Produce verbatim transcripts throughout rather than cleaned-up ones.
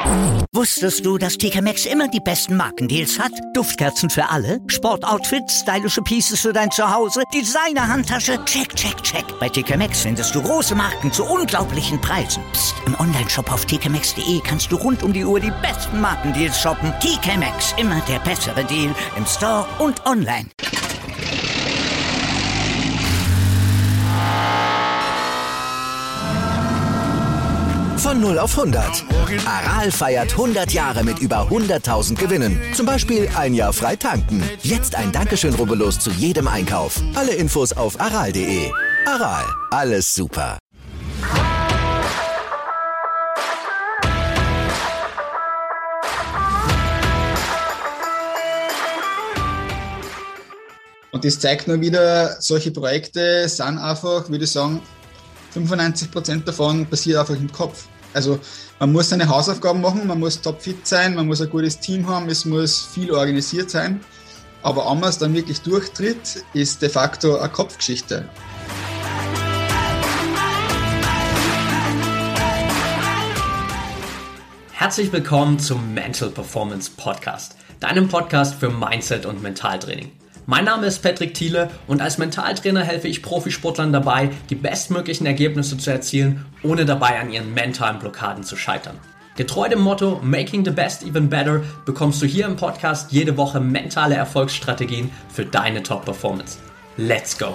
Wusstest du, dass T K Maxx immer die besten Markendeals hat? Duftkerzen für alle, Sportoutfits, stylische Pieces für dein Zuhause, Designer-Handtasche, check, check, check. Bei T K Maxx findest du große Marken zu unglaublichen Preisen. Psst. Im Onlineshop auf t k maxx punkt d e kannst du rund um die Uhr die besten Markendeals shoppen. T K Maxx, immer der bessere Deal im Store und online. Von null auf hundert. Aral feiert hundert Jahre mit über hunderttausend Gewinnen. Zum Beispiel ein Jahr frei tanken. Jetzt ein Dankeschön, rubbellos zu jedem Einkauf. Alle Infos auf aral punkt de. Aral, alles super. Und das zeigt nur wieder, solche Projekte sind einfach, würde ich sagen, fünfundneunzig Prozent davon passiert einfach im Kopf. Also man muss seine Hausaufgaben machen, man muss topfit sein, man muss ein gutes Team haben, es muss viel organisiert sein. Aber ob man es dann wirklich durchtritt, ist de facto eine Kopfgeschichte. Herzlich willkommen zum Mental Performance Podcast, deinem Podcast für Mindset und Mentaltraining. Mein Name ist Patrick Thiele und als Mentaltrainer helfe ich Profisportlern dabei, die bestmöglichen Ergebnisse zu erzielen, ohne dabei an ihren mentalen Blockaden zu scheitern. Getreu dem Motto Making the Best Even Better bekommst du hier im Podcast jede Woche mentale Erfolgsstrategien für deine Top-Performance. Let's go!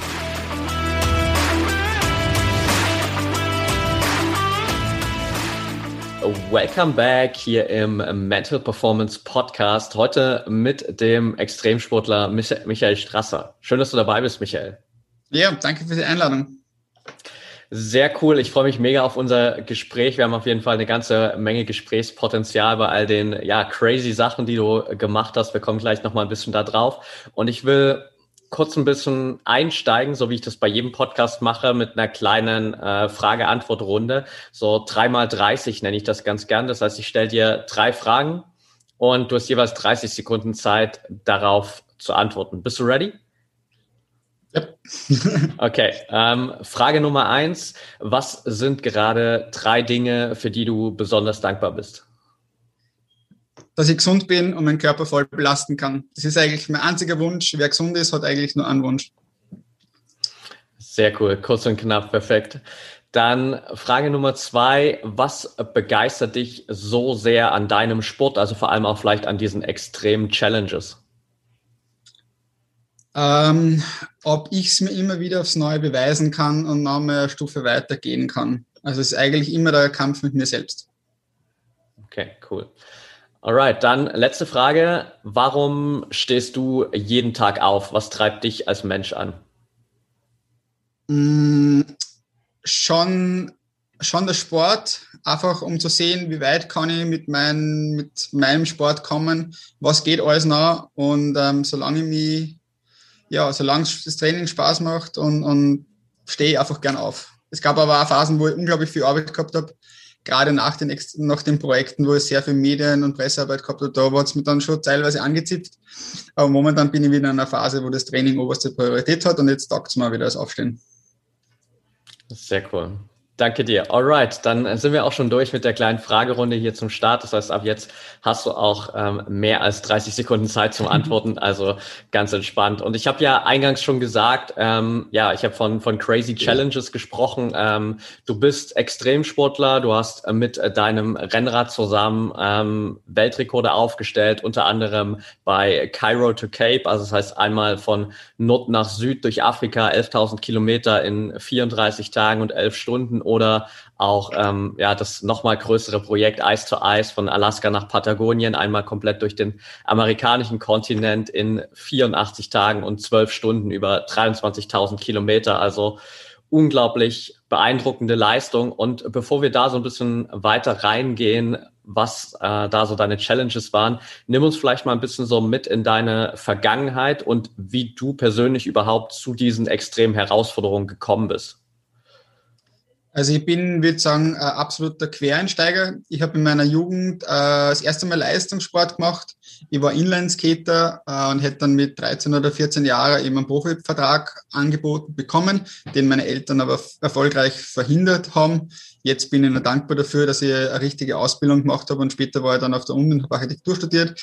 Welcome back hier im Mental Performance Podcast. Heute mit dem Extremsportler Michael Strasser. Schön, dass du dabei bist, Michael. Ja, danke für die Einladung. Sehr cool. Ich freue mich mega auf unser Gespräch. Wir haben auf jeden Fall eine ganze Menge Gesprächspotenzial bei all den ja crazy Sachen, die du gemacht hast. Wir kommen gleich nochmal ein bisschen da drauf. Und ich will kurz ein bisschen einsteigen, so wie ich das bei jedem Podcast mache, mit einer kleinen äh, Frage-Antwort-Runde. So drei mal dreißig nenne ich das ganz gern. Das heißt, ich stelle dir drei Fragen und du hast jeweils dreißig Sekunden Zeit, darauf zu antworten. Bist du ready? Ja. Okay. Ähm, Frage Nummer eins. Was sind gerade drei Dinge, für die du besonders dankbar bist? Dass ich gesund bin und meinen Körper voll belasten kann. Das ist eigentlich mein einziger Wunsch. Wer gesund ist, hat eigentlich nur einen Wunsch. Sehr cool, kurz und knapp, perfekt. Dann Frage Nummer zwei. Was begeistert dich so sehr an deinem Sport, also vor allem auch vielleicht an diesen extremen Challenges? Ähm, ob ich es mir immer wieder aufs Neue beweisen kann und noch mal eine Stufe weitergehen kann. Also es ist eigentlich immer der Kampf mit mir selbst. Okay, cool. Alright, dann letzte Frage. Warum stehst du jeden Tag auf? Was treibt dich als Mensch an? Mm, schon, schon der Sport, einfach um zu sehen, wie weit kann ich mit, mein, mit meinem Sport kommen, was geht alles noch und ähm, solange ich mich, ja, solange das Training Spaß macht und, und stehe ich einfach gern auf. Es gab aber auch Phasen, wo ich unglaublich viel Arbeit gehabt habe, gerade nach den, nach den Projekten, wo ich sehr viel Medien- und Pressearbeit gehabt habe, da hat es mich dann schon teilweise angezipft. Aber momentan bin ich wieder in einer Phase, wo das Training oberste Priorität hat und jetzt taugt es mir wieder das Aufstehen. Sehr cool. Danke dir. Alright, dann sind wir auch schon durch mit der kleinen Fragerunde hier zum Start. Das heißt, ab jetzt hast du auch ähm, mehr als dreißig Sekunden Zeit zum Antworten, also ganz entspannt. Und ich habe ja eingangs schon gesagt, ähm, ja, ich habe von von Crazy Challenges gesprochen. Ähm, du bist Extremsportler, du hast äh, mit äh, deinem Rennrad zusammen ähm, Weltrekorde aufgestellt, unter anderem bei Cairo to Cape, also das heißt einmal von Nord nach Süd durch Afrika, elftausend Kilometer in vierunddreißig Tagen und elf Stunden. Oder auch ähm, ja das nochmal größere Projekt Ice to Ice von Alaska nach Patagonien, einmal komplett durch den amerikanischen Kontinent in vierundachtzig Tagen und zwölf Stunden über dreiundzwanzigtausend Kilometer. Also unglaublich beeindruckende Leistung. Und bevor wir da so ein bisschen weiter reingehen, was äh, da so deine Challenges waren, nimm uns vielleicht mal ein bisschen so mit in deine Vergangenheit und wie du persönlich überhaupt zu diesen extremen Herausforderungen gekommen bist. Also ich bin, würde sagen, ein absoluter Quereinsteiger. Ich habe in meiner Jugend äh, das erste Mal Leistungssport gemacht. Ich war Inlineskater äh, und hätte dann mit dreizehn oder vierzehn Jahren eben einen Profivertrag angeboten bekommen, den meine Eltern aber f- erfolgreich verhindert haben. Jetzt bin ich nur dankbar dafür, dass ich eine richtige Ausbildung gemacht habe und später war ich dann auf der Uni und habe Architektur studiert.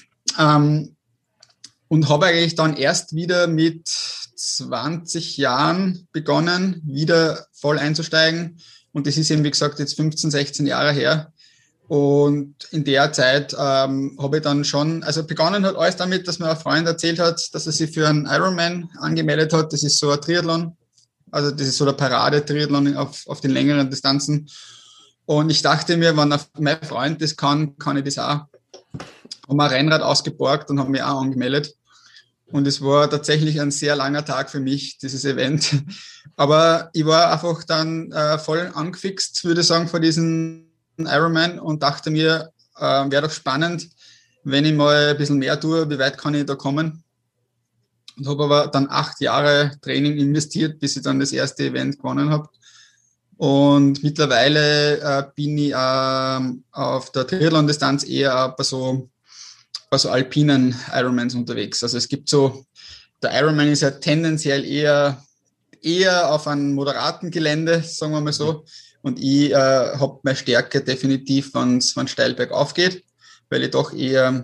Ähm, und habe eigentlich dann erst wieder mit zwanzig Jahren begonnen, wieder voll einzusteigen. Und das ist eben, wie gesagt, jetzt fünfzehn, sechzehn Jahre her. Und in der Zeit ähm, habe ich dann schon, also begonnen hat alles damit, dass mir ein Freund erzählt hat, dass er sich für einen Ironman angemeldet hat. Das ist so ein Triathlon. Also das ist so der Parade-Triathlon auf, auf den längeren Distanzen. Und ich dachte mir, wenn mein Freund das kann, kann ich das auch. Haben wir ein Rennrad ausgeborgt und haben mich auch angemeldet. Und es war tatsächlich ein sehr langer Tag für mich, dieses Event. Aber ich war einfach dann äh, voll angefixt, würde ich sagen, vor diesem Ironman und dachte mir, äh, wäre doch spannend, wenn ich mal ein bisschen mehr tue, wie weit kann ich da kommen. Und habe aber dann acht Jahre Training investiert, bis ich dann das erste Event gewonnen habe. Und mittlerweile äh, bin ich äh, auf der Triathlon-Distanz eher bei so also alpinen Ironmans unterwegs. Also es gibt so, der Ironman ist ja tendenziell eher, eher auf einem moderaten Gelände, sagen wir mal so. Und ich äh, habe meine Stärke definitiv, wenn es steil bergauf geht, weil ich doch eher,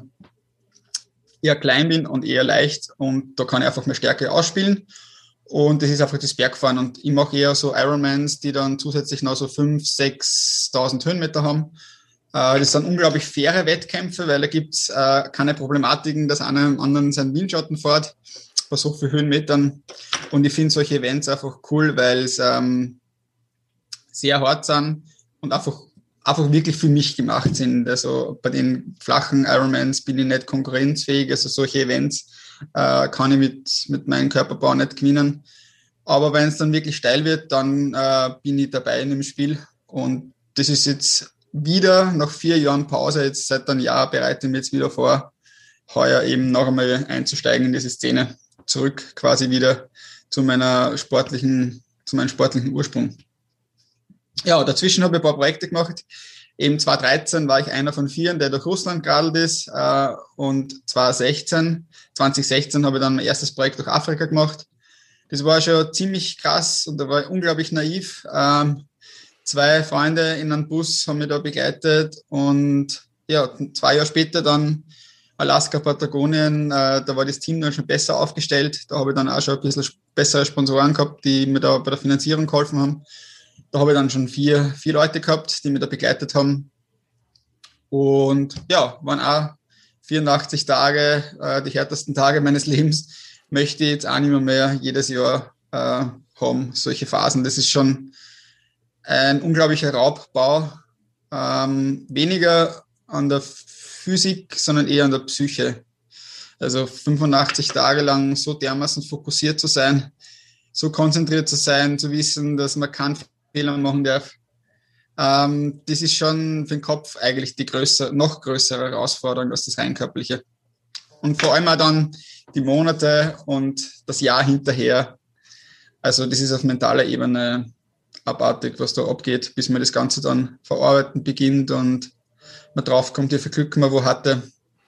eher klein bin und eher leicht und da kann ich einfach meine Stärke ausspielen. Und das ist einfach das Bergfahren. Und ich mache eher so Ironmans, die dann zusätzlich noch so fünftausend, sechstausend Höhenmeter haben. Das sind unglaublich faire Wettkämpfe, weil da gibt es äh, keine Problematiken, dass einer am anderen seinen Windschatten fährt bei so vielen Höhenmetern. Und ich finde solche Events einfach cool, weil es ähm, sehr hart sind und einfach, einfach wirklich für mich gemacht sind. Also bei den flachen Ironmans bin ich nicht konkurrenzfähig. Also solche Events äh, kann ich mit, mit meinem Körperbau nicht gewinnen. Aber wenn es dann wirklich steil wird, dann äh, bin ich dabei in dem Spiel. Und das ist jetzt wieder nach vier Jahren Pause, jetzt seit einem Jahr bereite ich mich jetzt wieder vor, heuer eben noch einmal einzusteigen in diese Szene, zurück quasi wieder zu meiner sportlichen, zu meinem sportlichen Ursprung. Ja, dazwischen habe ich ein paar Projekte gemacht. Eben zwanzig dreizehn war ich einer von vieren, der durch Russland geradelt ist, äh, und zwanzig sechzehn, zwanzig sechzehn habe ich dann mein erstes Projekt durch Afrika gemacht. Das war schon ziemlich krass und da war ich unglaublich naiv. Ähm, Zwei Freunde in einem Bus haben mich da begleitet und ja, zwei Jahre später dann Alaska, Patagonien, äh, da war das Team dann schon besser aufgestellt. Da habe ich dann auch schon ein bisschen bessere Sponsoren gehabt, die mir da bei der Finanzierung geholfen haben. Da habe ich dann schon vier, vier Leute gehabt, die mich da begleitet haben. Und ja, waren auch vierundachtzig Tage, äh, die härtesten Tage meines Lebens. Möchte ich jetzt auch nicht mehr, mehr jedes Jahr äh, haben, solche Phasen. Das ist schon ein unglaublicher Raubbau, ähm, weniger an der Physik, sondern eher an der Psyche. Also fünfundachtzig Tage lang so dermaßen fokussiert zu sein, so konzentriert zu sein, zu wissen, dass man keinen Fehler machen darf. Ähm, das ist schon für den Kopf eigentlich die größere, noch größere Herausforderung als das rein körperliche. Und vor allem auch dann die Monate und das Jahr hinterher. Also das ist auf mentaler Ebene abartig, was da abgeht, bis man das Ganze dann verarbeiten beginnt und man draufkommt, wie viel Glück man wo hatte.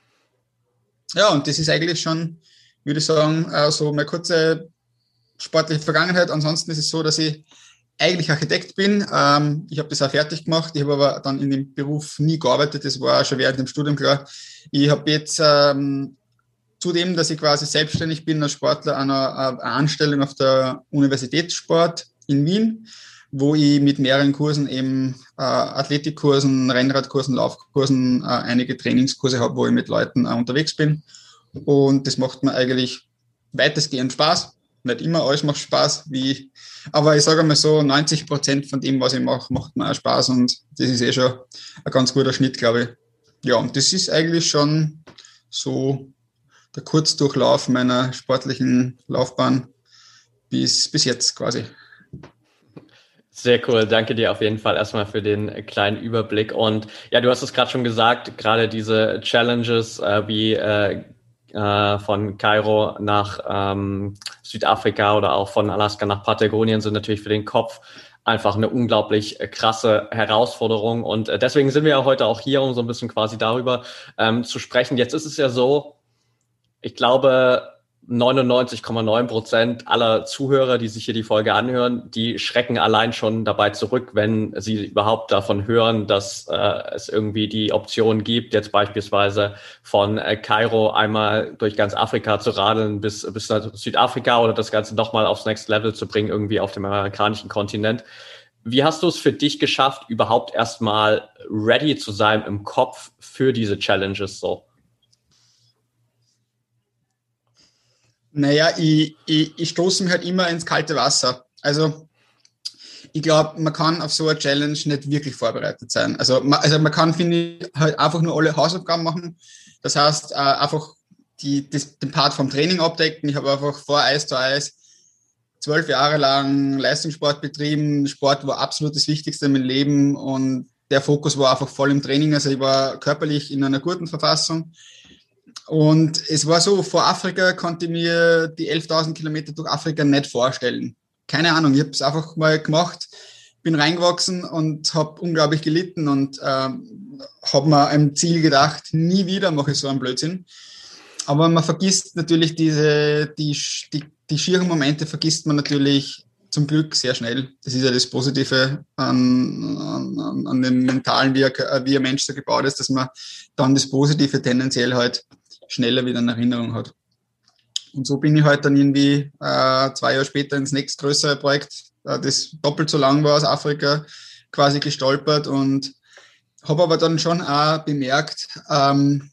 Ja, und das ist eigentlich schon, würde ich sagen, so meine kurze sportliche Vergangenheit. Ansonsten ist es so, dass ich eigentlich Architekt bin. Ähm, ich habe das auch fertig gemacht. Ich habe aber dann in dem Beruf nie gearbeitet. Das war auch schon während dem Studium klar. Ich habe jetzt ähm, zudem, dass ich quasi selbstständig bin als Sportler, eine, eine Anstellung auf der Universitätssport in Wien, wo ich mit mehreren Kursen eben äh, Athletikkursen, Rennradkursen, Laufkursen, äh, einige Trainingskurse habe, wo ich mit Leuten äh, unterwegs bin. Und das macht mir eigentlich weitestgehend Spaß. Nicht immer alles macht Spaß, wie, aber ich sage mal so, neunzig Prozent von dem, was ich mache, macht mir auch Spaß und das ist eh schon ein ganz guter Schnitt, glaube ich. Ja, und das ist eigentlich schon so der Kurzdurchlauf meiner sportlichen Laufbahn bis, bis jetzt quasi. Sehr cool, danke dir auf jeden Fall erstmal für den kleinen Überblick. Und ja, du hast es gerade schon gesagt, gerade diese Challenges äh, wie äh, äh, von Kairo nach ähm, Südafrika oder auch von Alaska nach Patagonien sind natürlich für den Kopf einfach eine unglaublich krasse Herausforderung. Und deswegen sind wir ja heute auch hier, um so ein bisschen quasi darüber ähm, zu sprechen. Jetzt ist es ja so, ich glaube, neunundneunzig Komma neun Prozent aller Zuhörer, die sich hier die Folge anhören, die schrecken allein schon dabei zurück, wenn sie überhaupt davon hören, dass äh, es irgendwie die Option gibt, jetzt beispielsweise von äh, Kairo einmal durch ganz Afrika zu radeln bis, bis nach Südafrika oder das Ganze nochmal aufs Next Level zu bringen, irgendwie auf dem amerikanischen Kontinent. Wie hast du es für dich geschafft, überhaupt erstmal ready zu sein im Kopf für diese Challenges so? Naja, ich, ich, ich stoße mich halt immer ins kalte Wasser. Also ich glaube, man kann auf so eine Challenge nicht wirklich vorbereitet sein. Also man, also man kann, finde ich, halt einfach nur alle Hausaufgaben machen. Das heißt, äh, einfach die, das, den Part vom Training abdecken. Ich habe einfach vor Eis zu Eis zwölf Jahre lang Leistungssport betrieben. Sport war absolut das Wichtigste in meinem Leben und der Fokus war einfach voll im Training. Also ich war körperlich in einer guten Verfassung. Und es war so, vor Afrika konnte ich mir die elftausend Kilometer durch Afrika nicht vorstellen. Keine Ahnung, ich habe es einfach mal gemacht, bin reingewachsen und habe unglaublich gelitten und ähm, habe mir ein Ziel gedacht, nie wieder mache ich so einen Blödsinn. Aber man vergisst natürlich diese, die, die, die schieren Momente vergisst man natürlich zum Glück sehr schnell. Das ist ja das Positive an, an, an dem Mentalen, wie ein, wie ein Mensch so gebaut ist, dass man dann das Positive tendenziell halt schneller wieder in Erinnerung hat. Und so bin ich halt dann irgendwie äh, zwei Jahre später ins nächstgrößere Projekt, äh, das doppelt so lang war aus Afrika, quasi gestolpert und habe aber dann schon auch bemerkt, ähm,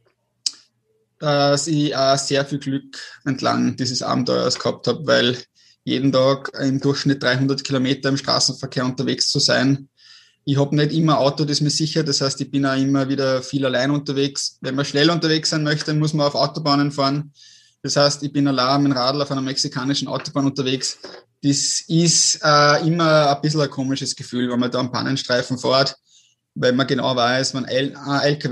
dass ich auch sehr viel Glück entlang dieses Abenteuers gehabt habe, weil jeden Tag im Durchschnitt dreihundert Kilometer im Straßenverkehr unterwegs zu sein. Ich habe nicht immer ein Auto, das mir sichert. Das heißt, ich bin auch immer wieder viel allein unterwegs. Wenn man schnell unterwegs sein möchte, muss man auf Autobahnen fahren. Das heißt, ich bin allein mit dem Radl auf einer mexikanischen Autobahn unterwegs. Das ist äh, immer ein bisschen ein komisches Gefühl, wenn man da am Pannenstreifen fährt, weil man genau weiß, wenn ein L K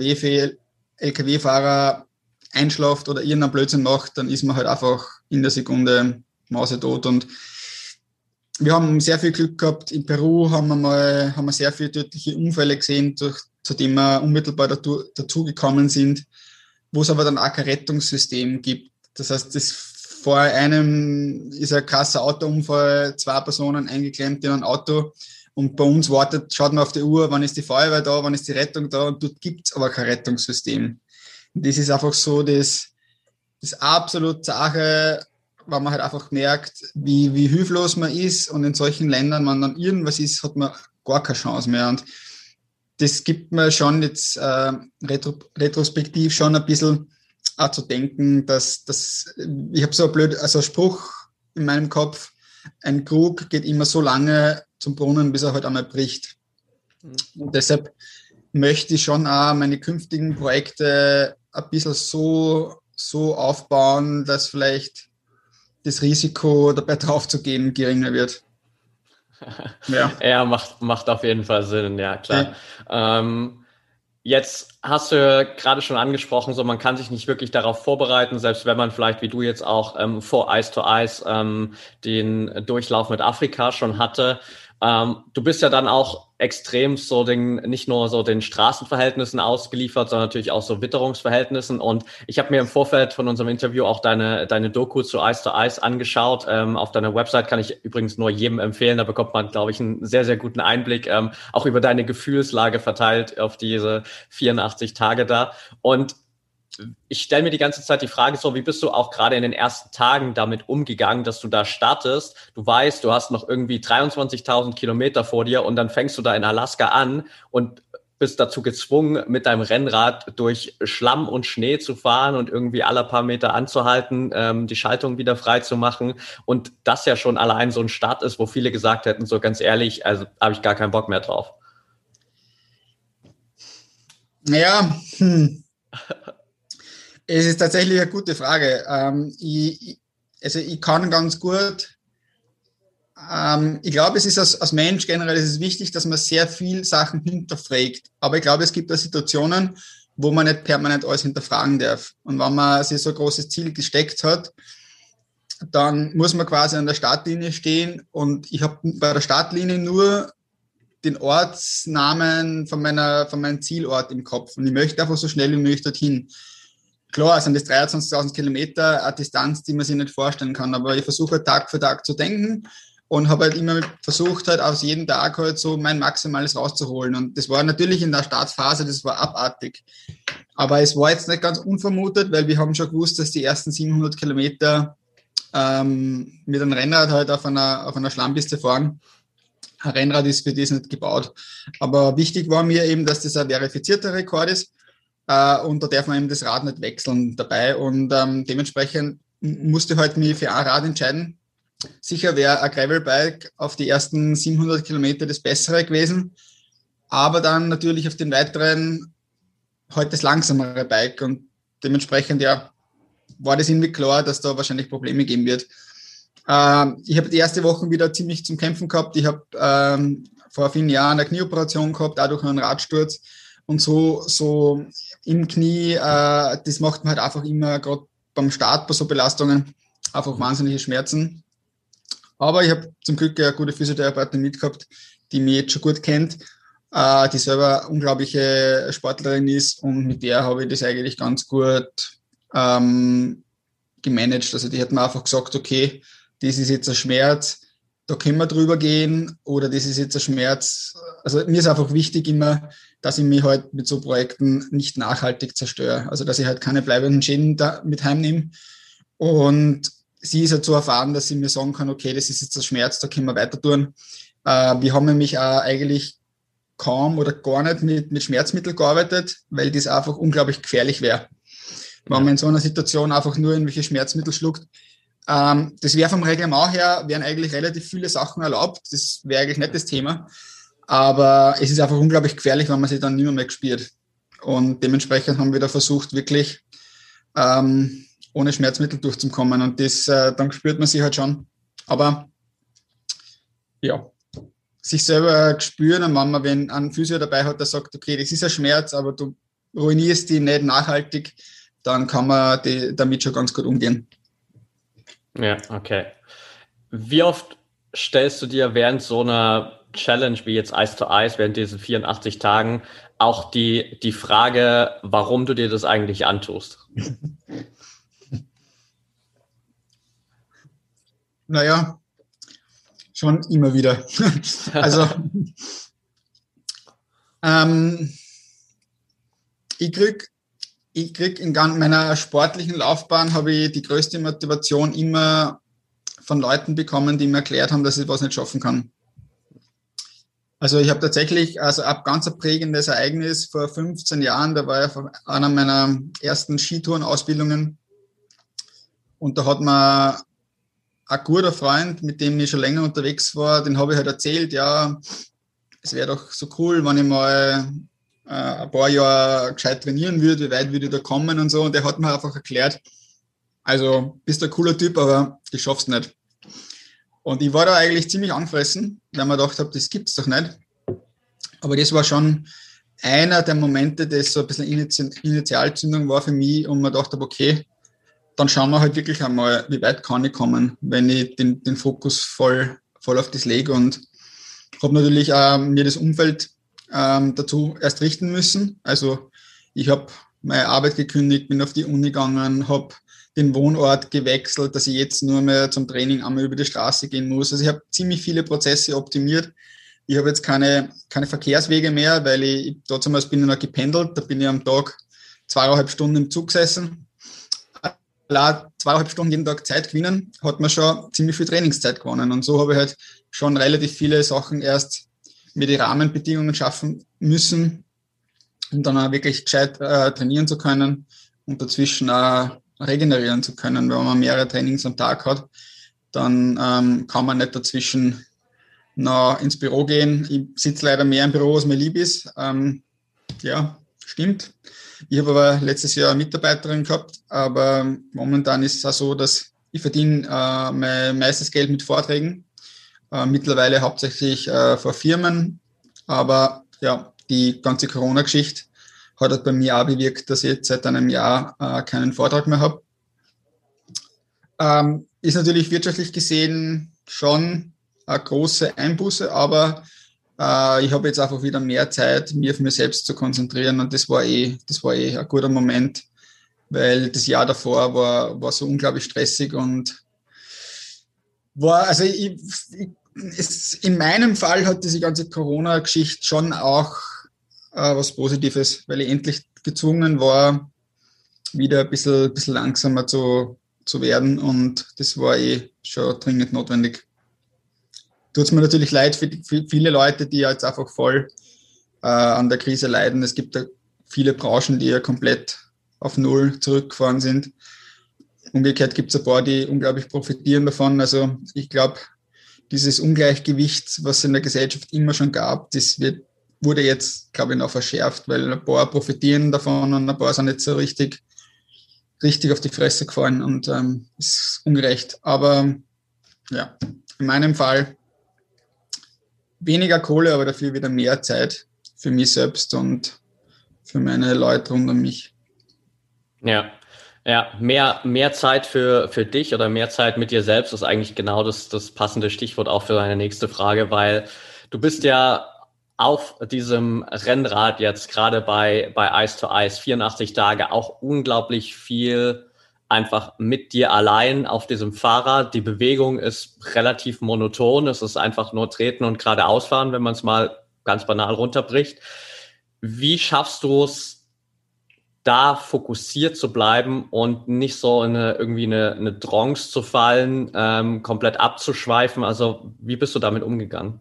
W-Fahrer einschläft oder irgendeinen Blödsinn macht, dann ist man halt einfach in der Sekunde mausetot. Und wir haben sehr viel Glück gehabt. In Peru haben wir mal haben wir sehr viele tödliche Unfälle gesehen, durch, zu denen wir unmittelbar dazu, dazugekommen sind, wo es aber dann auch kein Rettungssystem gibt. Das heißt, das vor einem ist ein krasser Autounfall, zwei Personen eingeklemmt in ein Auto und bei uns wartet, schaut man auf die Uhr, wann ist die Feuerwehr da, wann ist die Rettung da und dort gibt es aber kein Rettungssystem. Und das ist einfach so das, das absolut Sache, weil man halt einfach merkt, wie, wie hilflos man ist und in solchen Ländern, wenn dann irgendwas ist, hat man gar keine Chance mehr. Und das gibt mir schon jetzt äh, retro, retrospektiv schon ein bisschen auch zu denken, dass, dass ich habe so ein blöd, also ein Spruch in meinem Kopf, ein Krug geht immer so lange zum Brunnen, bis er halt einmal bricht. Und deshalb möchte ich schon auch meine künftigen Projekte ein bisschen so, so aufbauen, dass vielleicht das Risiko, dabei drauf zu gehen, geringer wird. Ja, ja macht, macht auf jeden Fall Sinn, ja klar. Ja. Ähm, jetzt hast du gerade schon angesprochen, so man kann sich nicht wirklich darauf vorbereiten, selbst wenn man vielleicht wie du jetzt auch ähm, vor Ice to Ice ähm, den Durchlauf mit Afrika schon hatte. Ähm, du bist ja dann auch extrem so den, nicht nur so den Straßenverhältnissen ausgeliefert, sondern natürlich auch so Witterungsverhältnissen. Und ich habe mir im Vorfeld von unserem Interview auch deine deine Doku zu Ice to Ice angeschaut. Ähm, auf deiner Website kann ich übrigens nur jedem empfehlen. Da bekommt man, glaube ich, einen sehr, sehr guten Einblick, ähm, auch über deine Gefühlslage verteilt auf diese vierundachtzig Tage da. Und ich stelle mir die ganze Zeit die Frage so, wie bist du auch gerade in den ersten Tagen damit umgegangen, dass du da startest? Du weißt, du hast noch irgendwie dreiundzwanzigtausend Kilometer vor dir und dann fängst du da in Alaska an und bist dazu gezwungen, mit deinem Rennrad durch Schlamm und Schnee zu fahren und irgendwie alle paar Meter anzuhalten, ähm, die Schaltung wieder frei zu machen. Und das ja schon allein so ein Start ist, wo viele gesagt hätten, so ganz ehrlich, also habe ich gar keinen Bock mehr drauf. Naja, hm. Es ist tatsächlich eine gute Frage. Ähm, ich, also ich kann ganz gut, ähm, ich glaube, es ist als, als Mensch generell ist es wichtig, dass man sehr viel Sachen hinterfragt. Aber ich glaube, es gibt auch Situationen, wo man nicht permanent alles hinterfragen darf. Und wenn man sich so ein großes Ziel gesteckt hat, dann muss man quasi an der Startlinie stehen und ich habe bei der Startlinie nur den Ortsnamen von, meiner, von meinem Zielort im Kopf und ich möchte einfach so schnell wie möglich dorthin. Klar, sind das dreiundzwanzigtausend Kilometer, eine Distanz, die man sich nicht vorstellen kann, aber ich versuche halt Tag für Tag zu denken und habe halt immer versucht, halt aus jedem Tag halt so mein Maximales rauszuholen. Und das war natürlich in der Startphase, das war abartig. Aber es war jetzt nicht ganz unvermutet, weil wir haben schon gewusst, dass die ersten siebenhundert Kilometer ähm, mit einem Rennrad halt auf einer, auf einer Schlammpiste fahren. Ein Rennrad ist für das nicht gebaut. Aber wichtig war mir eben, dass das ein verifizierter Rekord ist. Äh, und da darf man eben das Rad nicht wechseln dabei. Und ähm, dementsprechend musste ich halt mich für ein Rad entscheiden. Sicher wäre ein Gravelbike auf die ersten siebenhundert Kilometer das Bessere gewesen. Aber dann natürlich auf den weiteren halt das langsamere Bike. Und dementsprechend, ja, war das irgendwie klar, dass da wahrscheinlich Probleme geben wird. Ähm, ich habe die erste Woche wieder ziemlich zum Kämpfen gehabt. Ich habe ähm, vor vielen Jahren eine Knieoperation gehabt, dadurch einen Radsturz. Und so, so im Knie, äh, das macht man halt einfach immer, gerade beim Start bei so Belastungen, einfach wahnsinnige Schmerzen. Aber ich habe zum Glück eine gute Physiotherapeutin mitgehabt, die mich jetzt schon gut kennt, äh, die selber eine unglaubliche Sportlerin ist und mit der habe ich das eigentlich ganz gut ähm, gemanagt. Also die hat mir einfach gesagt, okay, das ist jetzt ein Schmerz, da können wir drüber gehen oder das ist jetzt ein Schmerz. Also mir ist einfach wichtig immer, dass ich mich halt mit so Projekten nicht nachhaltig zerstöre. Also dass ich halt keine bleibenden Schäden da mit heimnehme. Und sie ist halt so erfahren, dass sie mir sagen kann, okay, das ist jetzt ein Schmerz, da können wir weiter tun. Äh, wir haben nämlich auch eigentlich kaum oder gar nicht mit, mit Schmerzmitteln gearbeitet, weil das einfach unglaublich gefährlich wäre. Wenn man in so einer Situation einfach nur irgendwelche Schmerzmittel schluckt. Ähm, das wäre vom Reglement her, wären eigentlich relativ viele Sachen erlaubt. Das wäre eigentlich nicht das Thema. Aber es ist einfach unglaublich gefährlich, wenn man sich dann nicht mehr spürt. Und dementsprechend haben wir da versucht, wirklich ähm, ohne Schmerzmittel durchzukommen. Und das, äh, dann spürt man sich halt schon. Aber ja, sich selber spüren, und wenn man wenn einen Physio dabei hat, der sagt, okay, das ist ein Schmerz, aber du ruinierst die nicht nachhaltig, dann kann man die, damit schon ganz gut umgehen. Ja, okay. Wie oft stellst du dir während so einer Challenge wie jetzt Ice to Ice, während diesen vierundachtzig Tagen, auch die, die Frage, warum du dir das eigentlich antust? Naja, schon immer wieder. Also, ähm, ich krieg Ich kriege in meiner sportlichen Laufbahn habe ich die größte Motivation immer von Leuten bekommen, die mir erklärt haben, dass ich was nicht schaffen kann. Also ich habe tatsächlich, also ab ganz ein prägendes Ereignis vor fünfzehn Jahren, da war ich auf einer meiner ersten Skitouren-Ausbildungen und da hat mir ein guter Freund, mit dem ich schon länger unterwegs war, den habe ich halt erzählt, ja, es wäre doch so cool, wenn ich mal ein paar Jahre gescheit trainieren würde, wie weit würde ich da kommen und so. Und der hat mir einfach erklärt, also bist ein cooler Typ, aber ich schaff's nicht. Und ich war da eigentlich ziemlich angefressen, weil mir gedacht habe, das gibt's doch nicht. Aber das war schon einer der Momente, das so ein bisschen Initialzündung war für mich und mir gedacht habe, okay, dann schauen wir halt wirklich einmal, wie weit kann ich kommen, wenn ich den, den Fokus voll, voll auf das lege. Und habe natürlich auch mir das Umfeld Ähm, dazu erst richten müssen. Also ich habe meine Arbeit gekündigt, bin auf die Uni gegangen, habe den Wohnort gewechselt, dass ich jetzt nur mehr zum Training einmal über die Straße gehen muss. Also ich habe ziemlich viele Prozesse optimiert. Ich habe jetzt keine, keine Verkehrswege mehr, weil ich, da zum Beispiel bin ich noch gependelt, da bin ich am Tag zweieinhalb Stunden im Zug gesessen. Allein zweieinhalb Stunden jeden Tag Zeit gewinnen, hat man schon ziemlich viel Trainingszeit gewonnen. Und so habe ich halt schon relativ viele Sachen erst mir die Rahmenbedingungen schaffen müssen, um dann auch wirklich gescheit äh, trainieren zu können und dazwischen auch regenerieren zu können. Wenn man mehrere Trainings am Tag hat, dann ähm, kann man nicht dazwischen noch ins Büro gehen. Ich sitze leider mehr im Büro, als mir lieb ist. Ähm, ja, stimmt. Ich habe aber letztes Jahr eine Mitarbeiterin gehabt, aber momentan ist es auch so, dass ich verdiene äh, mein meistes Geld mit Vorträgen. Äh, mittlerweile hauptsächlich äh, vor Firmen, aber ja, die ganze Corona-Geschichte hat halt bei mir auch bewirkt, dass ich jetzt seit einem Jahr äh, keinen Vortrag mehr habe. Ähm, ist natürlich wirtschaftlich gesehen schon eine große Einbuße, aber äh, ich habe jetzt einfach wieder mehr Zeit, mich auf mich selbst zu konzentrieren und das war eh, das war eh ein guter Moment, weil das Jahr davor war, war so unglaublich stressig und war, also ich, ich, es, in meinem Fall hat diese ganze Corona-Geschichte schon auch äh, was Positives, weil ich endlich gezwungen war, wieder ein bisschen, bisschen langsamer zu, zu werden und das war eh schon dringend notwendig. Tut es mir natürlich leid für, die, für viele Leute, die jetzt einfach voll äh, an der Krise leiden. Es gibt ja viele Branchen, die ja komplett auf Null zurückgefahren sind. Umgekehrt gibt es ein paar, die unglaublich profitieren davon. Also ich glaube, dieses Ungleichgewicht, was es in der Gesellschaft immer schon gab, das wird, wurde jetzt, glaube ich, noch verschärft, weil ein paar profitieren davon und ein paar sind nicht so richtig, richtig auf die Fresse gefallen und ähm, ist ungerecht. Aber ja, in meinem Fall weniger Kohle, aber dafür wieder mehr Zeit für mich selbst und für meine Leute rund um mich. Ja, ja, mehr, mehr Zeit für, für dich oder mehr Zeit mit dir selbst ist eigentlich genau das, das passende Stichwort auch für deine nächste Frage, weil du bist ja auf diesem Rennrad jetzt gerade bei, bei Ice to Ice vierundachtzig Tage auch unglaublich viel einfach mit dir allein auf diesem Fahrrad. Die Bewegung ist relativ monoton. Es ist einfach nur treten und geradeaus fahren, wenn man es mal ganz banal runterbricht. Wie schaffst du es, da fokussiert zu bleiben und nicht so in eine, irgendwie eine, eine Trance zu fallen, ähm, komplett abzuschweifen? Also wie bist du damit umgegangen?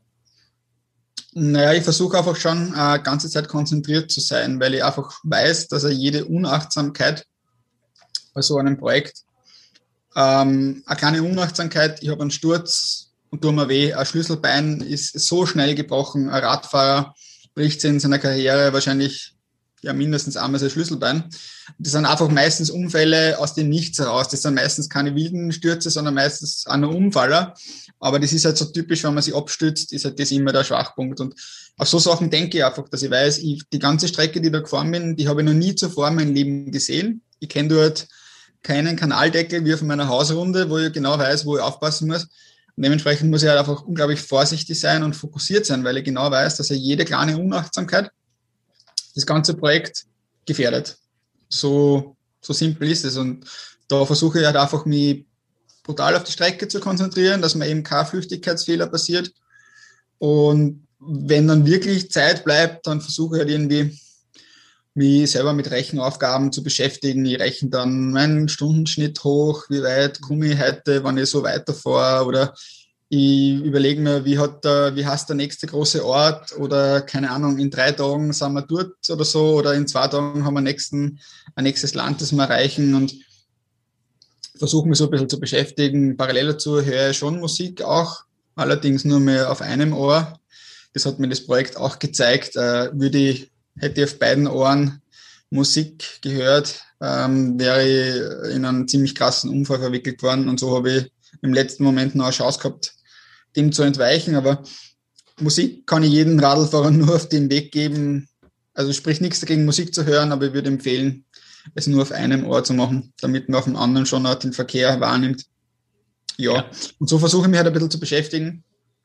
Naja, ich versuche einfach schon äh, ganze Zeit konzentriert zu sein, weil ich einfach weiß, dass er jede Unachtsamkeit bei so einem Projekt, ähm, eine kleine Unachtsamkeit, ich habe einen Sturz und tue mir weh, ein Schlüsselbein ist so schnell gebrochen, ein Radfahrer bricht sich in seiner Karriere wahrscheinlich ja mindestens einmal sein Schlüsselbein. Das sind einfach meistens Unfälle aus dem Nichts heraus. Das sind meistens keine wilden Stürze, sondern meistens auch nur Unfaller. Aber das ist halt so typisch, wenn man sich abstützt, ist halt das immer der Schwachpunkt. Und auf so Sachen denke ich einfach, dass ich weiß, ich, die ganze Strecke, die ich da gefahren bin, die habe ich noch nie zuvor in meinem Leben gesehen. Ich kenne dort keinen Kanaldeckel wie auf meiner Hausrunde, wo ich genau weiß, wo ich aufpassen muss. Und dementsprechend muss ich halt einfach unglaublich vorsichtig sein und fokussiert sein, weil ich genau weiß, dass ja jede kleine Unachtsamkeit das ganze Projekt gefährdet. So, so simpel ist es. Und da versuche ich halt einfach, mich brutal auf die Strecke zu konzentrieren, dass mir eben kein Flüchtigkeitsfehler passiert. Und wenn dann wirklich Zeit bleibt, dann versuche ich halt irgendwie, mich selber mit Rechenaufgaben zu beschäftigen. Ich rechne dann meinen Stundenschnitt hoch, wie weit komme ich heute, wenn ich so weiterfahre, oder ich überlege mir, wie hat der, wie heißt der nächste große Ort, oder keine Ahnung, in drei Tagen sind wir dort oder so, oder in zwei Tagen haben wir nächsten, ein nächstes Land, das wir erreichen, und versuche mich so ein bisschen zu beschäftigen. Parallel dazu höre ich schon Musik auch, allerdings nur mehr auf einem Ohr. Das hat mir das Projekt auch gezeigt. Äh, würde ich, hätte ich auf beiden Ohren Musik gehört, ähm, wäre ich in einen ziemlich krassen Unfall verwickelt worden, und so habe ich im letzten Moment noch eine Chance gehabt, dem zu entweichen. Aber Musik kann ich jedem Radlfahrer nur auf den Weg geben. Also spricht nichts dagegen, Musik zu hören, aber ich würde empfehlen, es nur auf einem Ohr zu machen, damit man auf dem anderen schon auch den Verkehr wahrnimmt. Ja, ja. Und so versuche ich mich halt ein bisschen zu beschäftigen.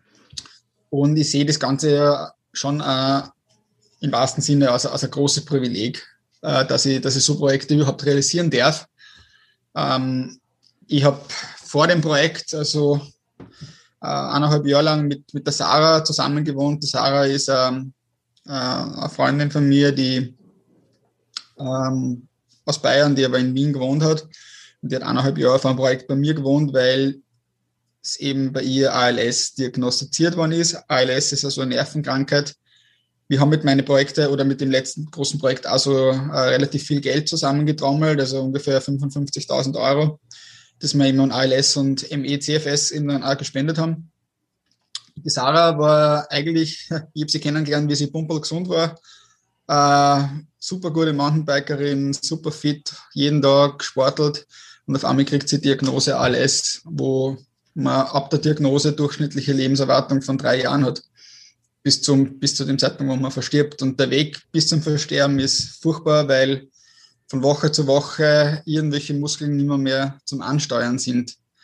Und ich sehe das Ganze schon äh, im wahrsten Sinne als, als ein großes Privileg, äh, dass ich, dass ich so Projekte überhaupt realisieren darf. Ähm, ich habe vor dem Projekt, also äh, eineinhalb Jahre lang mit, mit der Sarah zusammen gewohnt. Die Sarah ist ähm, äh, eine Freundin von mir, die ähm, aus Bayern, die aber in Wien gewohnt hat. Und die hat eineinhalb Jahre vor einem Projekt bei mir gewohnt, weil es eben bei ihr A L S diagnostiziert worden ist. A L S ist also eine Nervenkrankheit. Wir haben mit meinen Projekten oder mit dem letzten großen Projekt also äh, relativ viel Geld zusammengetrommelt, also ungefähr fünfundfünfzigtausend Euro, das wir eben an A L S und M E C F S eben dann auch gespendet haben. Die Sarah war eigentlich, ich habe sie kennengelernt, wie sie pumperl gesund war. Äh, super gute Mountainbikerin, super fit, jeden Tag gesportelt, und auf einmal kriegt sie Diagnose A L S, wo man ab der Diagnose durchschnittliche Lebenserwartung von drei Jahren hat, bis zum, bis zu dem Zeitpunkt, wo man verstirbt. Und der Weg bis zum Versterben ist furchtbar, weil von Woche zu Woche irgendwelche Muskeln nicht mehr, mehr zum Ansteuern sind.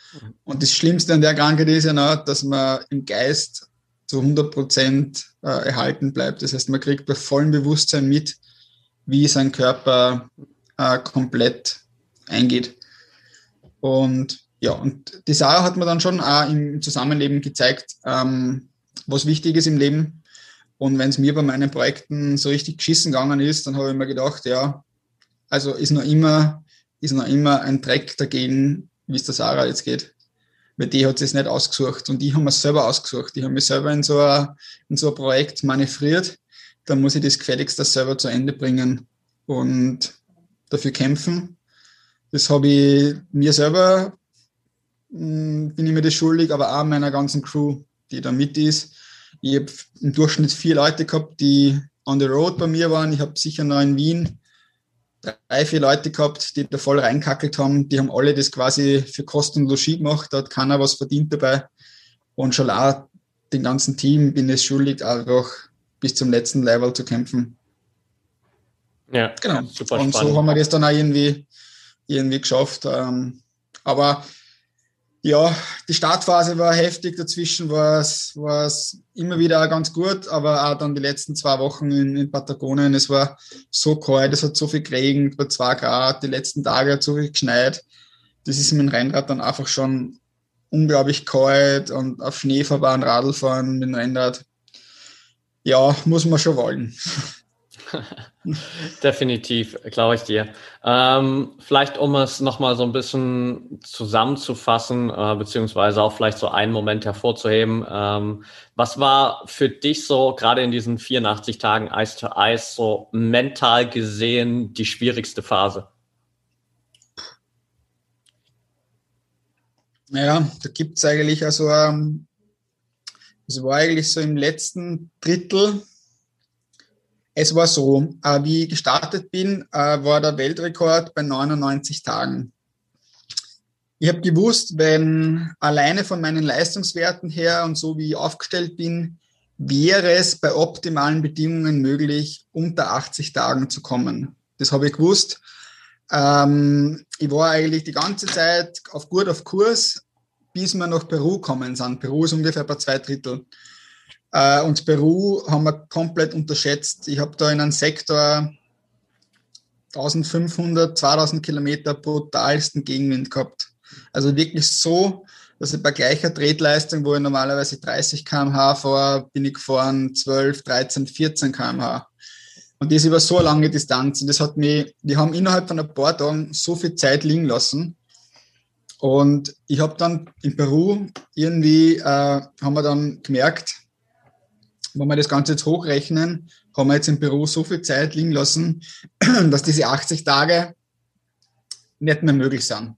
Und das Schlimmste an der Krankheit ist ja noch, dass man im Geist zu hundert Prozent äh, erhalten bleibt. Das heißt, man kriegt bei vollem Bewusstsein mit, wie sein Körper äh, komplett eingeht. Und ja, und die Sarah hat mir dann schon auch im Zusammenleben gezeigt, ähm, was wichtig ist im Leben. Und wenn es mir bei meinen Projekten so richtig geschissen gegangen ist, dann habe ich mir gedacht, ja, also ist noch immer, ist noch immer ein Dreck dagegen, wie es der Sarah jetzt geht. Weil die hat es nicht ausgesucht und ich habe mir selber ausgesucht. Ich habe mich selber in so, ein, in so ein Projekt manövriert. Dann muss ich das gefälligst das selber zu Ende bringen und dafür kämpfen. Das habe ich mir selber, bin ich mir das schuldig, aber auch meiner ganzen Crew, die da mit ist. Ich habe im Durchschnitt vier Leute gehabt, die on the road bei mir waren. Ich habe sicher noch in Wien drei, vier Leute gehabt, die da voll reinkackelt haben. Die haben alle das quasi für Kosten und Logis gemacht. Da hat keiner was verdient dabei. Und schon auch dem ganzen Team bin ich schuldig, einfach bis zum letzten Level zu kämpfen. Ja, genau. Super und spannend. So haben wir das dann auch irgendwie, irgendwie geschafft. Aber ja, die Startphase war heftig, dazwischen war es, war es immer wieder auch ganz gut, aber auch dann die letzten zwei Wochen in, in Patagonien, es war so kalt, es hat so viel geregnet, bei zwei Grad, die letzten Tage hat so viel geschneit. Das ist mit dem Rennrad dann einfach schon unglaublich kalt und auf Schnee fahren, Radl fahren mit dem Rennrad. Ja, muss man schon wollen. Definitiv, glaube ich dir. Ähm, vielleicht, um es nochmal so ein bisschen zusammenzufassen, äh, beziehungsweise auch vielleicht so einen Moment hervorzuheben. Ähm, was war für dich so, gerade in diesen vierundachtzig Tagen Ice to Ice, so mental gesehen die schwierigste Phase? Naja, da gibt es eigentlich also, ähm, es war eigentlich so im letzten Drittel. Es war so, äh, wie ich gestartet bin, äh, war der Weltrekord bei neunundneunzig Tagen. Ich habe gewusst, wenn alleine von meinen Leistungswerten her und so wie ich aufgestellt bin, wäre es bei optimalen Bedingungen möglich, unter achtzig Tagen zu kommen. Das habe ich gewusst. Ähm, ich war eigentlich die ganze Zeit auf gut auf Kurs, bis wir nach Peru gekommen sind. Peru ist ungefähr bei zwei Drittel. Uh, und Peru haben wir komplett unterschätzt. Ich habe da in einem Sektor eintausendfünfhundert, zweitausend Kilometer brutalsten Gegenwind gehabt. Also wirklich so, dass ich bei gleicher Tretleistung, wo ich normalerweise dreißig Kilometer pro Stunde fahre, bin ich gefahren zwölf, dreizehn, vierzehn Kilometer pro Stunde. Und das über so eine lange Distanz. Und das hat mich, die haben innerhalb von ein paar Tagen so viel Zeit liegen lassen. Und ich habe dann in Peru irgendwie, äh, haben wir dann gemerkt, wenn wir das Ganze jetzt hochrechnen, haben wir jetzt in Peru so viel Zeit liegen lassen, dass diese achtzig Tage nicht mehr möglich sind.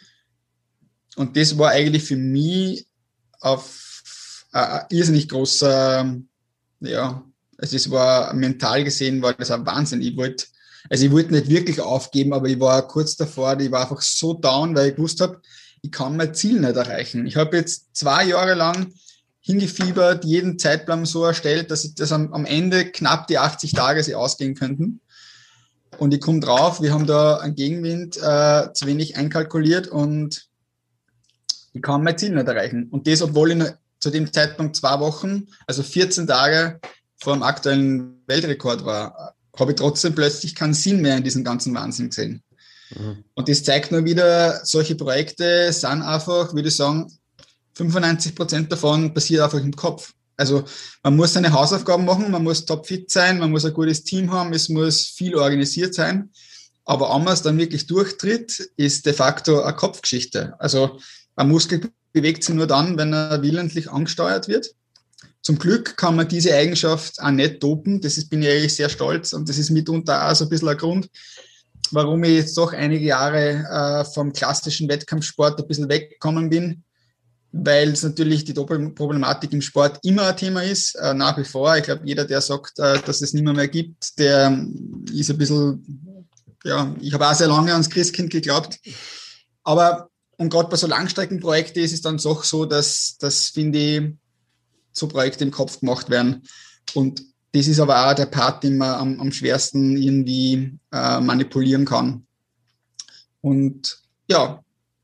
Und das war eigentlich für mich auf ein irrsinnig großer, ja, also es war mental gesehen, war das ein Wahnsinn. Ich wollte, also ich wollte nicht wirklich aufgeben, aber ich war kurz davor, ich war einfach so down, weil ich gewusst habe, ich kann mein Ziel nicht erreichen. Ich habe jetzt zwei Jahre lang hingefiebert, jeden Zeitplan so erstellt, dass ich das am, am Ende knapp die achtzig Tage sie ausgehen könnten. Und ich komme drauf, wir haben da einen Gegenwind äh, zu wenig einkalkuliert und ich kann mein Ziel nicht erreichen. Und das, obwohl ich zu dem Zeitpunkt zwei Wochen, also vierzehn Tage vor dem aktuellen Weltrekord war, habe ich trotzdem plötzlich keinen Sinn mehr in diesem ganzen Wahnsinn gesehen. Mhm. Und das zeigt nur wieder, solche Projekte sind einfach, würde ich sagen, fünfundneunzig Prozent davon passiert einfach im Kopf. Also man muss seine Hausaufgaben machen, man muss topfit sein, man muss ein gutes Team haben, es muss viel organisiert sein. Aber ob man es dann wirklich durchtritt, ist de facto eine Kopfgeschichte. Also ein Muskel bewegt sich nur dann, wenn er willentlich angesteuert wird. Zum Glück kann man diese Eigenschaft auch nicht dopen. Das ist, bin ich eigentlich sehr stolz und das ist mitunter auch so ein bisschen ein Grund, warum ich jetzt doch einige Jahre äh, vom klassischen Wettkampfsport ein bisschen weggekommen bin. Weil es natürlich die Problematik im Sport immer ein Thema ist, äh, nach wie vor. Ich glaube, jeder, der sagt, äh, dass es nicht mehr, mehr gibt, der ist ein bisschen, ja, ich habe auch sehr lange ans Christkind geglaubt. Aber, und gerade bei so Langstreckenprojekten ist es dann doch so, dass, dass finde ich, so Projekte im Kopf gemacht werden. Und das ist aber auch der Part, den man am, am schwersten irgendwie äh, manipulieren kann. Und ja,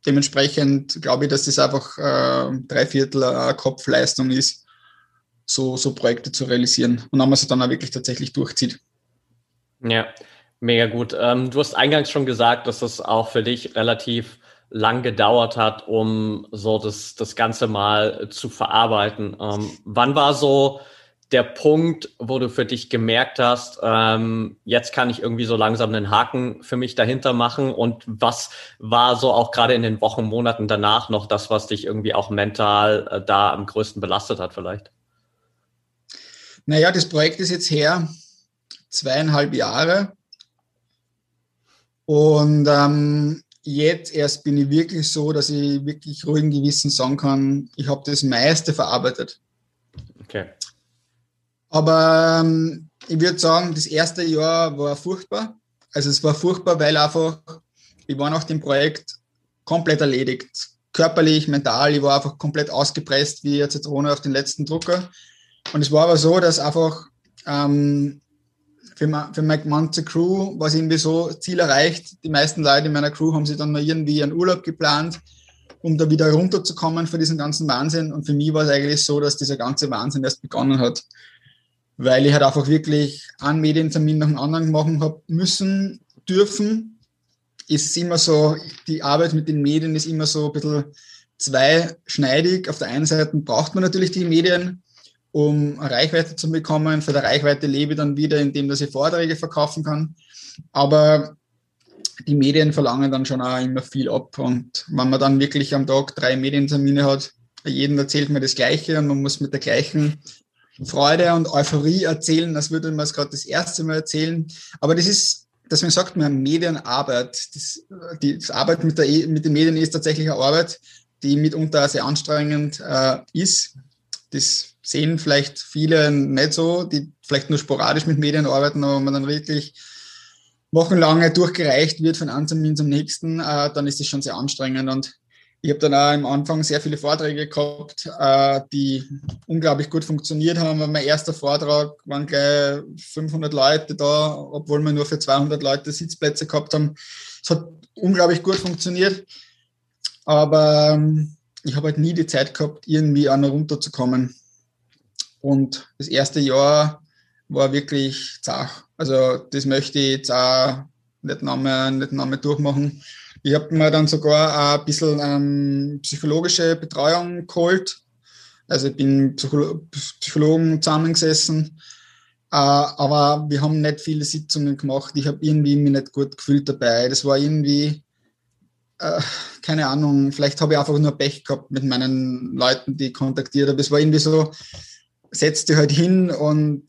dementsprechend glaube ich, dass das einfach äh, drei Viertel äh, Kopfleistung ist, so, so Projekte zu realisieren. Und wenn man sie dann auch wirklich tatsächlich durchzieht. Ja, mega gut. Ähm, du hast eingangs schon gesagt, dass es auch für dich relativ lang gedauert hat, um so das, das Ganze mal zu verarbeiten. Ähm, wann war so der Punkt, wo du für dich gemerkt hast, ähm, jetzt kann ich irgendwie so langsam einen Haken für mich dahinter machen? Und was war so auch gerade in den Wochen, Monaten danach noch das, was dich irgendwie auch mental äh, da am größten belastet hat vielleicht? Naja, das Projekt ist jetzt her zweieinhalb Jahre. Und ähm, jetzt erst bin ich wirklich so, dass ich wirklich ruhigen Gewissens sagen kann, ich habe das meiste verarbeitet. Okay. Aber ähm, ich würde sagen, das erste Jahr war furchtbar. Also es war furchtbar, weil einfach, ich war nach dem Projekt komplett erledigt. Körperlich, mental, ich war einfach komplett ausgepresst wie eine Zitrone auf den letzten Drucker. Und es war aber so, dass einfach ähm, für, ma, für meine ganze Crew war es irgendwie so, Ziel erreicht. Die meisten Leute in meiner Crew haben sich dann mal irgendwie einen Urlaub geplant, um da wieder runterzukommen von diesem ganzen Wahnsinn. Und für mich war es eigentlich so, dass dieser ganze Wahnsinn erst begonnen hat. Weil ich halt einfach wirklich einen Medientermin nach dem anderen machen habe müssen, dürfen. Es ist immer so, die Arbeit mit den Medien ist immer so ein bisschen zweischneidig. Auf der einen Seite braucht man natürlich die Medien, um eine Reichweite zu bekommen. Für die Reichweite lebe ich dann wieder, indem dass ich Vorträge verkaufen kann. Aber die Medien verlangen dann schon auch immer viel ab. Und wenn man dann wirklich am Tag drei Medientermine hat, jeden erzählt mir das Gleiche und man muss mit der gleichen Freude und Euphorie erzählen, als würde man es gerade das erste Mal erzählen. Aber das ist, deswegen sagt man Medienarbeit. Das, die, das Arbeit mit, der, mit den Medien ist tatsächlich eine Arbeit, die mitunter sehr anstrengend äh, ist. Das sehen vielleicht viele nicht so, die vielleicht nur sporadisch mit Medien arbeiten, aber wenn man dann wirklich wochenlange durchgereicht wird von einem Termin zum nächsten, äh, dann ist das schon sehr anstrengend. Und ich habe dann auch am Anfang sehr viele Vorträge gehabt, äh, die unglaublich gut funktioniert haben. Mein erster Vortrag waren gleich fünfhundert Leute da, obwohl wir nur für zweihundert Leute Sitzplätze gehabt haben. Es hat unglaublich gut funktioniert, aber ähm, ich habe halt nie die Zeit gehabt, irgendwie an runterzukommen. Und das erste Jahr war wirklich zart. Also das möchte ich jetzt auch nicht noch mehr, nicht noch mehr durchmachen. Ich habe mir dann sogar ein bisschen ähm, psychologische Betreuung geholt. Also ich bin Psycholo- Psychologen zusammengesessen, äh, aber wir haben nicht viele Sitzungen gemacht. Ich habe irgendwie mich nicht gut gefühlt dabei. Das war irgendwie, äh, keine Ahnung, vielleicht habe ich einfach nur Pech gehabt mit meinen Leuten, die ich kontaktiert habe. Es war irgendwie so, setz dich halt hin und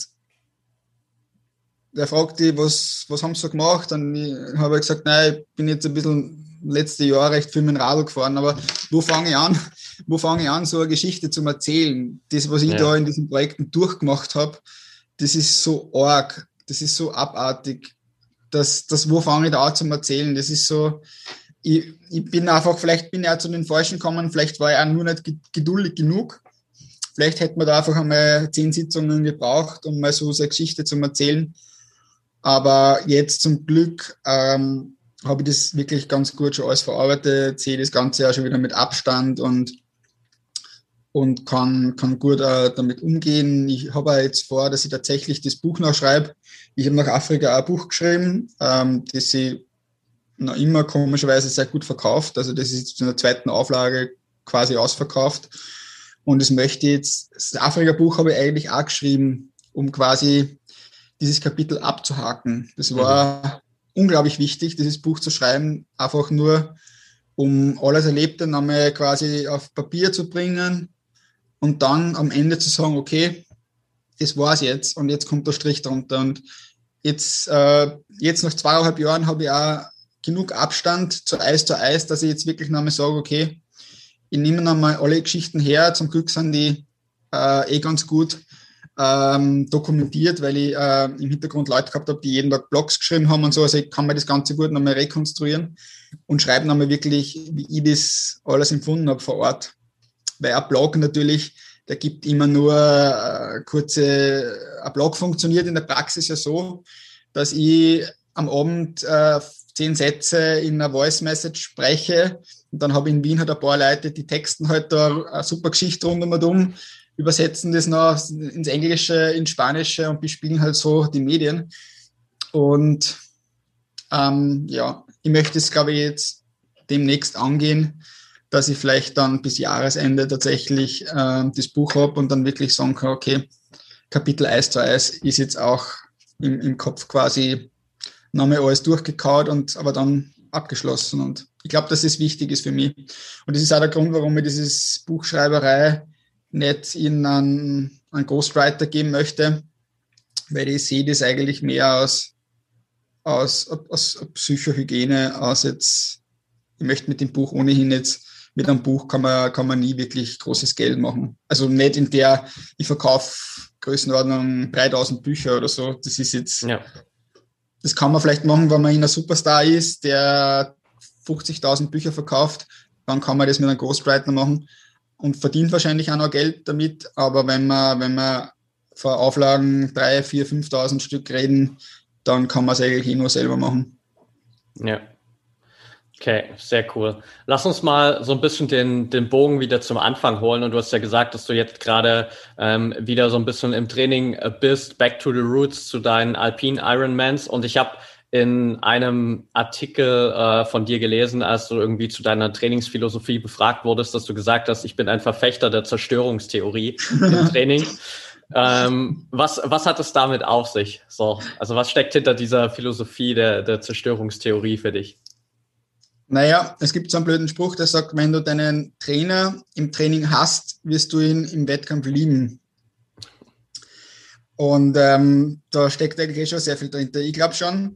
der fragt dich, was, was haben sie so gemacht? Und ich habe gesagt, nein, ich bin jetzt ein bisschen letzte Jahr recht viel mit dem Radl gefahren, aber wo fange ich an? Wo fange ich an, so eine Geschichte zu erzählen? Das, was ich ja. da in diesen Projekten durchgemacht habe, das ist so arg, das ist so abartig. Das, das, wo fange ich da an zum Erzählen? Das ist so, ich, ich bin einfach, vielleicht bin ich auch zu den Falschen gekommen, vielleicht war ich auch nur nicht geduldig genug. Vielleicht hätte man da einfach einmal zehn Sitzungen gebraucht, um mal so eine Geschichte zu erzählen. Aber jetzt zum Glück ähm, habe ich das wirklich ganz gut schon alles verarbeitet, sehe das Ganze auch schon wieder mit Abstand und, und kann, kann gut äh, damit umgehen. Ich habe jetzt vor, dass ich tatsächlich das Buch noch schreibe. Ich habe nach Afrika auch ein Buch geschrieben, ähm, das sich noch immer komischerweise sehr gut verkauft. Also das ist jetzt in der zweiten Auflage quasi ausverkauft. Und das möchte ich jetzt, das Afrika-Buch habe ich eigentlich auch geschrieben, um quasi dieses Kapitel abzuhaken. Das war mhm. unglaublich wichtig, dieses Buch zu schreiben, einfach nur, um alles Erlebte nochmal quasi auf Papier zu bringen und dann am Ende zu sagen, okay, das war's jetzt und jetzt kommt der Strich drunter. Und jetzt, äh, jetzt nach zweieinhalb Jahren habe ich auch genug Abstand zu Eis zu Eis, dass ich jetzt wirklich nochmal sage, okay, ich nehme nochmal alle Geschichten her. Zum Glück sind die äh, eh ganz gut ähm, dokumentiert, weil ich äh, im Hintergrund Leute gehabt habe, die jeden Tag Blogs geschrieben haben und so. Also ich kann mir das Ganze gut nochmal rekonstruieren und schreibe nochmal wirklich, wie ich das alles empfunden habe vor Ort. Weil ein Blog natürlich, der gibt immer nur äh, kurze, ein Blog funktioniert in der Praxis ja so, dass ich am Abend äh, zehn Sätze in einer Voice Message spreche und dann habe ich in Wien halt ein paar Leute, die texten halt da eine super Geschichte rund um und um, übersetzen das noch ins Englische, ins Spanische und bespielen halt so die Medien. Und ähm, ja, ich möchte es, glaube ich, jetzt demnächst angehen, dass ich vielleicht dann bis Jahresende tatsächlich äh, das Buch habe und dann wirklich sagen kann, okay, Kapitel eins zu eins ist jetzt auch im, im Kopf quasi nochmal alles durchgekaut und aber dann abgeschlossen. Und ich glaube, dass das wichtig ist für mich. Und das ist auch der Grund, warum ich dieses Buchschreiberei nicht in einen, einen Ghostwriter geben möchte, weil ich sehe das eigentlich mehr aus, aus, aus Psychohygiene, aus jetzt, ich möchte mit dem Buch ohnehin jetzt, mit einem Buch kann man, kann man nie wirklich großes Geld machen. Also nicht in der, ich verkaufe Größenordnung dreitausend Bücher oder so. Das ist jetzt, ja. Das kann man vielleicht machen, wenn man in einer Superstar ist, der fünfzigtausend Bücher verkauft, dann kann man das mit einem Ghostwriter machen und verdient wahrscheinlich auch noch Geld damit. Aber wenn man, wenn man vor Auflagen drei, vier, fünftausend Stück reden, dann kann man es eigentlich eh nur selber machen. Ja. Okay, sehr cool. Lass uns mal so ein bisschen den, den Bogen wieder zum Anfang holen. Und du hast ja gesagt, dass du jetzt gerade ähm, wieder so ein bisschen im Training bist, back to the roots zu deinen Alpine Ironmans. Und ich habe in einem Artikel äh, von dir gelesen, als du irgendwie zu deiner Trainingsphilosophie befragt wurdest, dass du gesagt hast, ich bin ein Verfechter der Zerstörungstheorie im Training. Ähm, was, was hat es damit auf sich? So, also was steckt hinter dieser Philosophie der, der Zerstörungstheorie für dich? Naja, es gibt so einen blöden Spruch, der sagt, wenn du deinen Trainer im Training hast, wirst du ihn im Wettkampf lieben. Und ähm, da steckt eigentlich schon sehr viel dahinter. Ich glaube schon,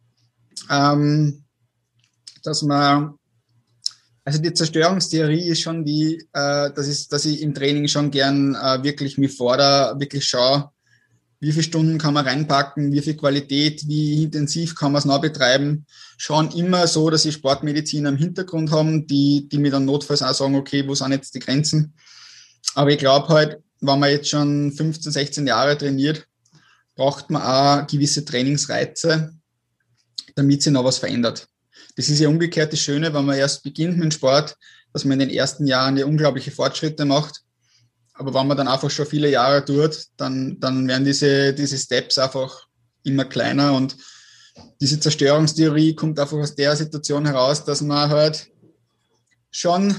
ähm, dass man, also die Zerstörungstheorie ist schon die, äh, das ist, dass ich im Training schon gern äh, wirklich mich fordere, wirklich schaue, wie viele Stunden kann man reinpacken, wie viel Qualität, wie intensiv kann man es noch betreiben. Schon immer so, dass ich Sportmediziner im Hintergrund haben, die, die mir dann notfalls auch sagen, okay, wo sind jetzt die Grenzen? Aber ich glaube halt, wenn man jetzt schon fünfzehn, sechzehn Jahre trainiert, braucht man auch gewisse Trainingsreize, damit sich noch was verändert. Das ist ja umgekehrt das Schöne, wenn man erst beginnt mit dem Sport, dass man in den ersten Jahren ja unglaubliche Fortschritte macht. Aber wenn man dann einfach schon viele Jahre tut, dann, dann werden diese, diese Steps einfach immer kleiner. Und diese Zerstörungstheorie kommt einfach aus der Situation heraus, dass man halt schon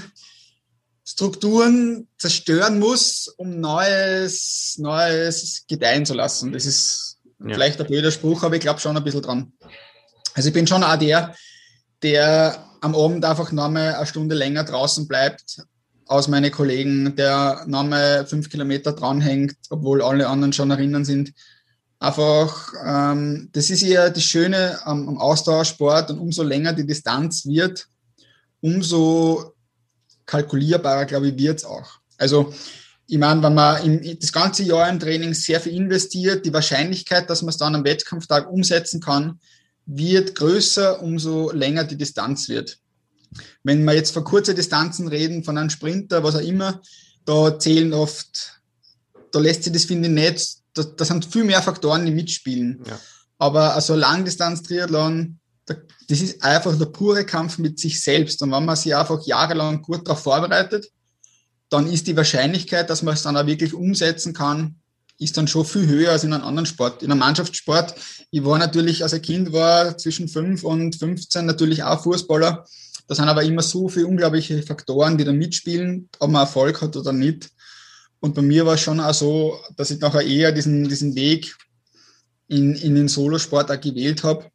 Strukturen zerstören muss, um Neues, Neues gedeihen zu lassen. Das ist ja vielleicht ein blöder Spruch, aber ich glaube schon ein bisschen dran. Also ich bin schon auch der, der am Abend einfach nochmal eine Stunde länger draußen bleibt, aus meinen Kollegen, der Name fünf Kilometer dranhängt, obwohl alle anderen schon erinnern sind. Einfach, ähm, das ist ja das Schöne am, am Ausdauersport, und umso länger die Distanz wird, umso kalkulierbarer, glaube ich, wird es auch. Also, ich meine, wenn man im, das ganze Jahr im Training sehr viel investiert, die Wahrscheinlichkeit, dass man es dann am Wettkampftag umsetzen kann, wird größer, umso länger die Distanz wird. Wenn wir jetzt von kurzen Distanzen reden, von einem Sprinter, was auch immer, da zählen oft, da lässt sich das, finde ich, nicht, da, da sind viel mehr Faktoren, die mitspielen. Ja. Aber also Langdistanz-Triathlon, das ist einfach der pure Kampf mit sich selbst. Und wenn man sich einfach jahrelang gut darauf vorbereitet, dann ist die Wahrscheinlichkeit, dass man es dann auch wirklich umsetzen kann, ist dann schon viel höher als in einem anderen Sport. In einem Mannschaftssport, ich war natürlich, als ein Kind war, zwischen fünf und fünfzehn natürlich auch Fußballer. Da sind aber immer so viele unglaubliche Faktoren, die da mitspielen, ob man Erfolg hat oder nicht. Und bei mir war es schon auch so, dass ich nachher eher diesen, diesen Weg in, in den Solosport auch gewählt habe,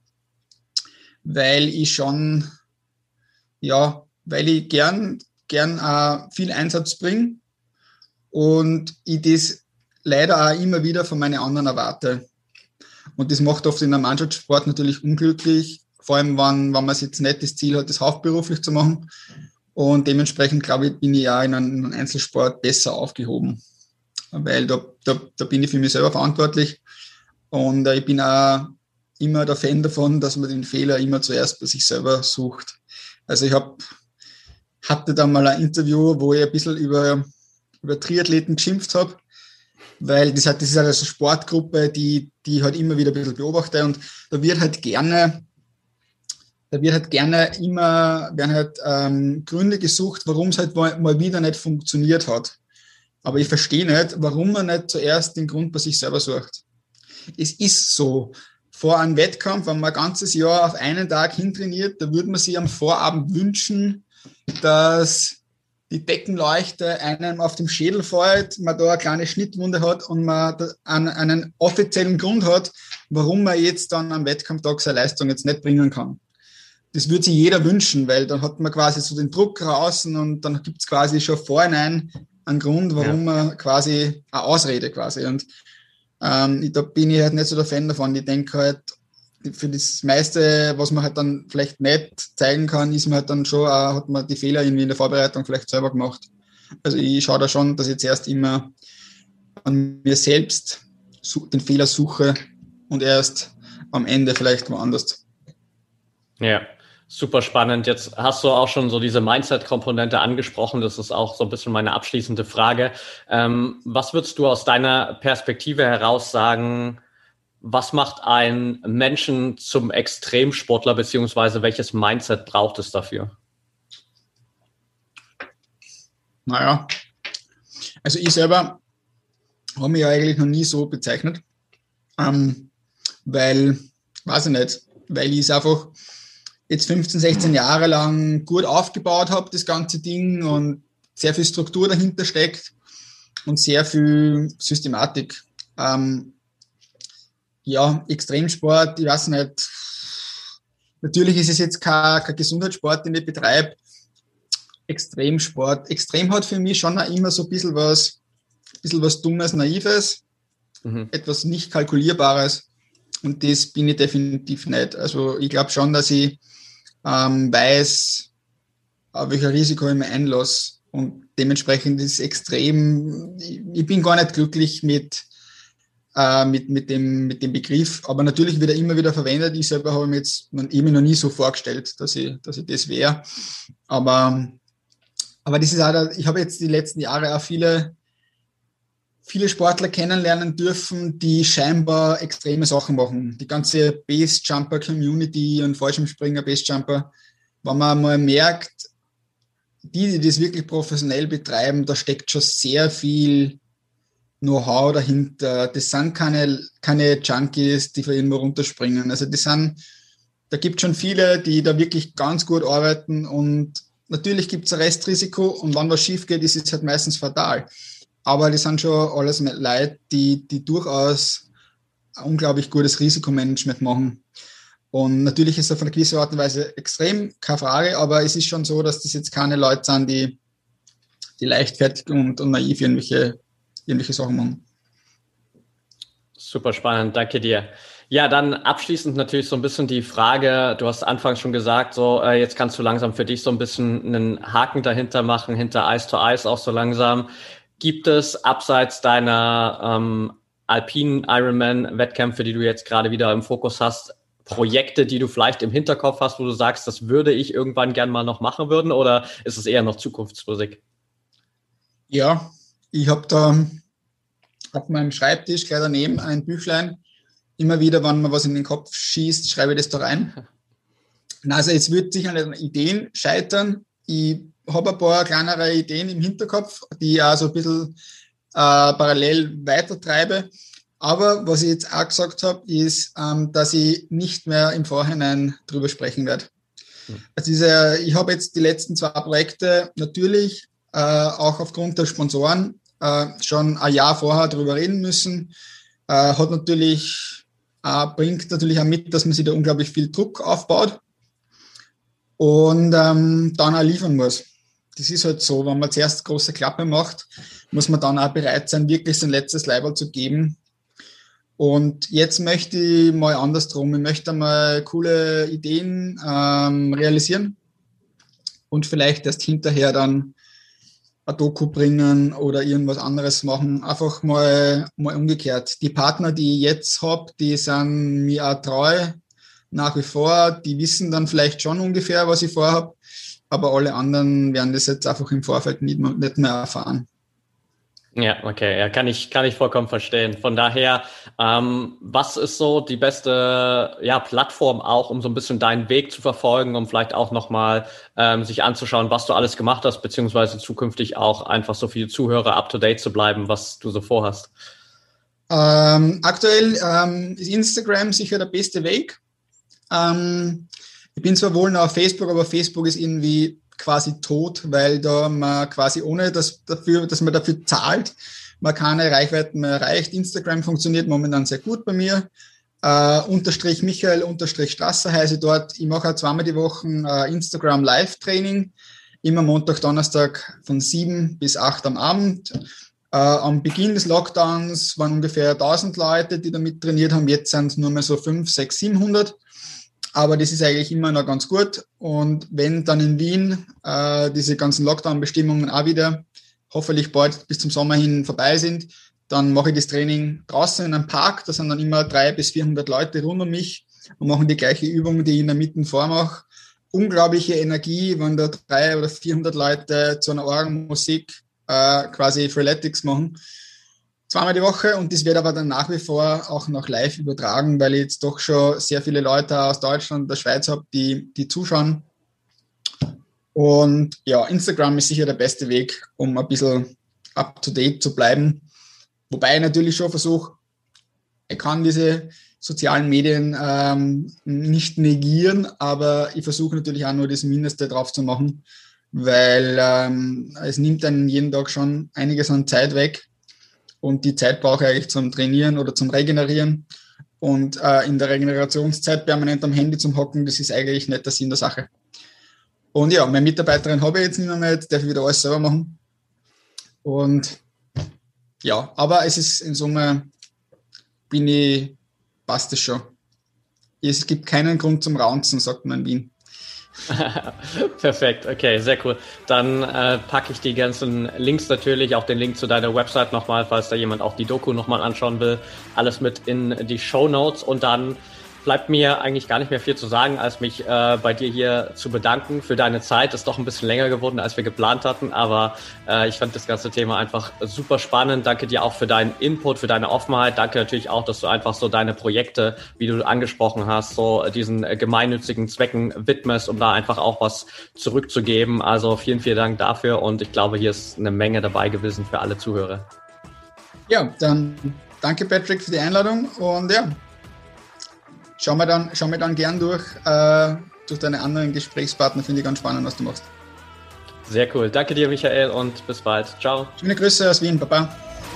weil ich schon, ja, weil ich gern, gern auch viel Einsatz bringe und ich das leider auch immer wieder von meinen anderen erwarte. Und das macht oft in einem Mannschaftssport natürlich unglücklich, vor allem, wenn, wenn man jetzt nicht das Ziel hat, das hauptberuflich zu machen. Und dementsprechend, glaube ich, bin ich ja in einem, in einem Einzelsport besser aufgehoben. Weil da, da, da bin ich für mich selber verantwortlich. Und ich bin auch immer der Fan davon, dass man den Fehler immer zuerst bei sich selber sucht. Also ich hab, hatte da mal ein Interview, wo ich ein bisschen über, über Triathleten geschimpft habe. weil das, halt, das ist halt eine Sportgruppe, die, die ich halt immer wieder ein bisschen beobachte und da wird halt gerne, da wird halt gerne immer, werden halt ähm, Gründe gesucht, warum es halt mal, mal wieder nicht funktioniert hat. Aber ich verstehe nicht, warum man nicht zuerst den Grund bei sich selber sucht. Es ist so, vor einem Wettkampf, wenn man ein ganzes Jahr auf einen Tag hintrainiert, da würde man sich am Vorabend wünschen, dass die Deckenleuchte einem auf dem Schädel fällt, man da eine kleine Schnittwunde hat und man einen, einen offiziellen Grund hat, warum man jetzt dann am Wettkampftag seine Leistung jetzt nicht bringen kann. Das würde sich jeder wünschen, weil dann hat man quasi so den Druck draußen und dann gibt es quasi schon vorhinein einen Grund, warum ja. man quasi eine Ausrede quasi. Und ähm, da bin ich halt nicht so der Fan davon. Ich denke halt, für das meiste, was man halt dann vielleicht nicht zeigen kann, ist man halt dann schon, auch, hat man die Fehler irgendwie in der Vorbereitung vielleicht selber gemacht. Also ich schaue da schon, dass ich jetzt erst immer an mir selbst den Fehler suche und erst am Ende vielleicht woanders. Ja, super spannend. Jetzt hast du auch schon so diese Mindset-Komponente angesprochen. Das ist auch so ein bisschen meine abschließende Frage. Ähm, was würdest du aus deiner Perspektive heraus sagen, was macht einen Menschen zum Extremsportler, beziehungsweise welches Mindset braucht es dafür? Naja, also ich selber habe mich ja eigentlich noch nie so bezeichnet, ähm, weil, weiß ich nicht, weil ich es einfach jetzt fünfzehn, sechzehn Jahre lang gut aufgebaut habe, das ganze Ding, und sehr viel Struktur dahinter steckt und sehr viel Systematik. Ähm, Ja, Extremsport, ich weiß nicht. Natürlich ist es jetzt kein, kein Gesundheitssport, den ich betreibe. Extremsport. Extrem hat für mich schon auch immer so ein bisschen was, ein bisschen was Dummes, Naives, mhm. etwas nicht Kalkulierbares. Und das bin ich definitiv nicht. Also ich glaube schon, dass ich ähm, weiß, auf welches Risiko ich mich einlasse. Und dementsprechend ist es extrem, ich, ich bin gar nicht glücklich mit Mit, mit, dem, mit dem Begriff, aber natürlich wird er immer wieder verwendet. Ich selber habe mir jetzt eben noch nie so vorgestellt, dass ich, dass ich das wäre. Aber, aber das ist auch, ich habe jetzt die letzten Jahre auch viele, viele Sportler kennenlernen dürfen, die scheinbar extreme Sachen machen. Die ganze Base-Jumper-Community und Fallschirmspringer-Base-Jumper, wenn man mal merkt, die, die das wirklich professionell betreiben, da steckt schon sehr viel Know-how dahinter. Das sind keine, keine Junkies, die von irgendwo runterspringen. Also das sind, da gibt es schon viele, die da wirklich ganz gut arbeiten, und natürlich gibt es ein Restrisiko, und wenn was schief geht, ist es halt meistens fatal. Aber das sind schon alles Leute, die, die durchaus ein unglaublich gutes Risikomanagement machen. Und natürlich ist es auf eine gewisse Art und Weise extrem, keine Frage, aber es ist schon so, dass das jetzt keine Leute sind, die, die leichtfertig und, und naiv irgendwelche ähnliche Sachen machen. Super spannend, danke dir. Ja, dann abschließend natürlich so ein bisschen die Frage, du hast anfangs schon gesagt, so äh, jetzt kannst du langsam für dich so ein bisschen einen Haken dahinter machen, hinter Ice to Ice auch so langsam. Gibt es abseits deiner ähm, alpinen Ironman-Wettkämpfe, die du jetzt gerade wieder im Fokus hast, Projekte, die du vielleicht im Hinterkopf hast, wo du sagst, das würde ich irgendwann gern mal noch machen würden, oder ist es eher noch Zukunftsmusik? Ja, ich habe da auf meinem Schreibtisch gleich daneben ein Büchlein. Immer wieder, wenn mir was in den Kopf schießt, schreibe ich das da rein. Also es wird sicher nicht an Ideen scheitern. Ich habe ein paar kleinere Ideen im Hinterkopf, die ich auch so ein bisschen äh, parallel weitertreibe. Aber was ich jetzt auch gesagt habe, ist, ähm, dass ich nicht mehr im Vorhinein drüber sprechen werde. Also diese, ich habe jetzt die letzten zwei Projekte natürlich äh, auch aufgrund der Sponsoren äh, schon ein Jahr vorher drüber reden müssen. Äh, hat natürlich, äh, bringt natürlich auch mit, dass man sich da unglaublich viel Druck aufbaut und ähm, dann auch liefern muss. Das ist halt so, wenn man zuerst große Klappe macht, muss man dann auch bereit sein, wirklich sein letztes Leiberl zu geben. Und jetzt möchte ich mal andersrum. Ich möchte mal coole Ideen ähm, realisieren und vielleicht erst hinterher dann ein Doku bringen oder irgendwas anderes machen. Einfach mal, mal umgekehrt. Die Partner, die ich jetzt habe, die sind mir auch treu nach wie vor. Die wissen dann vielleicht schon ungefähr, was ich vorhabe. Aber alle anderen werden das jetzt einfach im Vorfeld nicht mehr, nicht mehr erfahren. Ja, okay, ja, kann ich, kann ich vollkommen verstehen. Von daher, ähm, was ist so die beste, ja, Plattform auch, um so ein bisschen deinen Weg zu verfolgen, um vielleicht auch nochmal ähm, sich anzuschauen, was du alles gemacht hast, beziehungsweise zukünftig auch einfach so viele Zuhörer up to date zu bleiben, was du so vorhast? Ähm, aktuell ähm, ist Instagram sicher der beste Weg. Ähm, ich bin zwar wohl noch auf Facebook, aber Facebook ist irgendwie quasi tot, weil da man quasi ohne dass, dafür, dass man dafür zahlt, man keine Reichweiten mehr erreicht. Instagram funktioniert momentan sehr gut bei mir. Äh, unterstrich Michael, unterstrich Strasser heiße ich dort. Ich mache auch zweimal die Woche äh, Instagram Live-Training. Immer Montag, Donnerstag von sieben bis acht am Abend. Äh, am Beginn des Lockdowns waren ungefähr tausend Leute, die damit trainiert haben. Jetzt sind es nur mehr so fünf, sechs, siebenhundert. Aber das ist eigentlich immer noch ganz gut. Und wenn dann in Wien äh, diese ganzen Lockdown-Bestimmungen auch wieder hoffentlich bald bis zum Sommer hin vorbei sind, dann mache ich das Training draußen in einem Park. Da sind dann immer dreihundert bis vierhundert Leute rund um mich und machen die gleiche Übung, die ich in der Mitte vormache. Unglaubliche Energie, wenn da dreihundert oder vierhundert Leute zu einer Orgelmusik äh, quasi Freeletics machen. Zweimal die Woche, und das wird aber dann nach wie vor auch noch live übertragen, weil ich jetzt doch schon sehr viele Leute aus Deutschland und der Schweiz habe, die, die zuschauen. Und ja, Instagram ist sicher der beste Weg, um ein bisschen up to date zu bleiben. Wobei ich natürlich schon versuche, ich kann diese sozialen Medien ähm, nicht negieren, aber ich versuche natürlich auch nur das Mindeste drauf zu machen, weil ähm, es nimmt dann jeden Tag schon einiges an Zeit weg. Und die Zeit brauche ich eigentlich zum Trainieren oder zum Regenerieren. Und äh, in der Regenerationszeit permanent am Handy zum Hocken, das ist eigentlich nicht der Sinn der Sache. Und ja, meine Mitarbeiterin habe ich jetzt nicht mehr, jetzt darf ich wieder alles selber machen. Und ja, aber es ist in Summe, bin ich, passt es schon. Es gibt keinen Grund zum Raunzen, sagt man in Wien. Perfekt, okay, sehr cool. Dann äh, packe ich die ganzen Links natürlich, auch den Link zu deiner Website nochmal, falls da jemand auch die Doku nochmal anschauen will, alles mit in die Shownotes, und dann bleibt mir eigentlich gar nicht mehr viel zu sagen, als mich äh, bei dir hier zu bedanken für deine Zeit. Ist doch ein bisschen länger geworden, als wir geplant hatten, aber äh, ich fand das ganze Thema einfach super spannend. Danke dir auch für deinen Input, für deine Offenheit. Danke natürlich auch, dass du einfach so deine Projekte, wie du angesprochen hast, so diesen äh, gemeinnützigen Zwecken widmest, um da einfach auch was zurückzugeben. Also vielen, vielen Dank dafür, und ich glaube, hier ist eine Menge dabei gewesen für alle Zuhörer. Ja, dann danke Patrick für die Einladung, und ja, Schau mir dann, schau mir dann gern durch, äh, durch deine anderen Gesprächspartner. Finde ich ganz spannend, was du machst. Sehr cool. Danke dir, Michael, und bis bald. Ciao. Schöne Grüße aus Wien. Baba.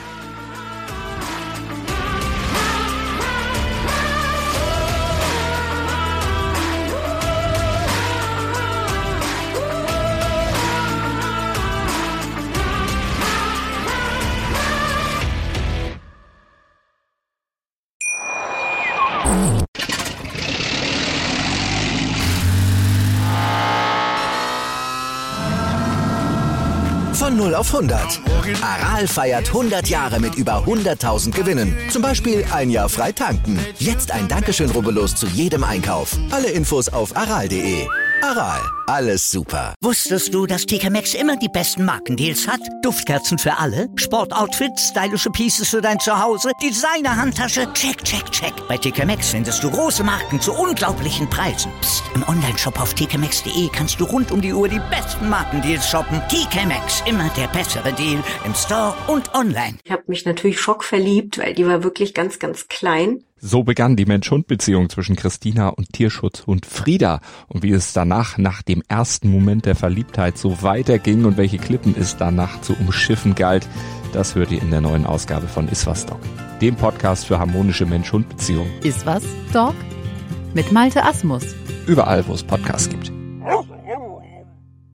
Von null auf hundert. Aral feiert hundert Jahre mit über hunderttausend Gewinnen. Zum Beispiel ein Jahr frei tanken. Jetzt ein Dankeschön, rubbellos zu jedem Einkauf. Alle Infos auf aral punkt de. Aral, alles super. Wusstest du, dass T K Maxx immer die besten Markendeals hat? Duftkerzen für alle, Sportoutfits, stylische Pieces für dein Zuhause, Designer-Handtasche, check, check, check. Bei T K Maxx findest du große Marken zu unglaublichen Preisen. Psst. Im Onlineshop auf t k maxx punkt de kannst du rund um die Uhr die besten Markendeals shoppen. T K Maxx, immer der bessere Deal im Store und online. Ich habe mich natürlich schockverliebt, weil die war wirklich ganz, ganz klein. So begann die Mensch-Hund-Beziehung zwischen Christina und Tierschutzhund Frieda. Und wie es danach, nach dem ersten Moment der Verliebtheit, so weiterging und welche Klippen es danach zu umschiffen galt, das hört ihr in der neuen Ausgabe von Iswas Dog, dem Podcast für harmonische Mensch-Hund-Beziehungen. Iswas Dog? Mit Malte Asmus. Überall, wo es Podcasts gibt.